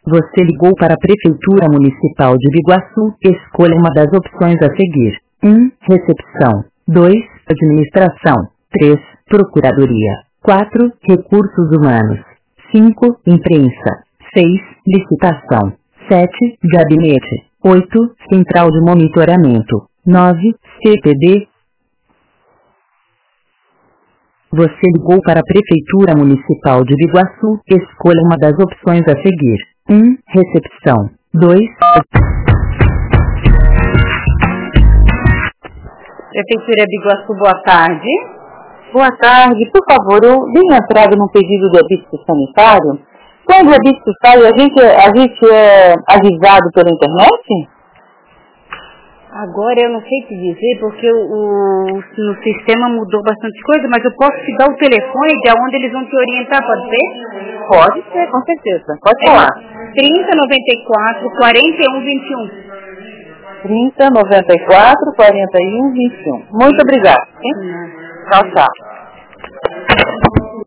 Você ligou para a Prefeitura Municipal de Biguaçu. Escolha uma das opções a seguir. 1. Recepção. 2. Administração. 3. Procuradoria. 4. Recursos humanos. 5. Imprensa. 6. Licitação. 7. Gabinete. 8. Central de monitoramento. 9. CPD. Você ligou para a Prefeitura Municipal de Biguaçu. Escolha uma das opções a seguir. 1. Recepção. 2. Prefeitura de Biguaçu, boa tarde. Boa tarde. Por favor, eu dei entrada num pedido de habito sanitário. Quando o habito sai, a gente é avisado pela internet? Agora eu não sei te dizer, porque no sistema mudou bastante coisa, mas eu posso te dar o telefone de onde eles vão te orientar, pode ser? Pode ser, com certeza. Pode falar. 3094 4121. 3094 4121. Muito obrigada. Tchau, tchau.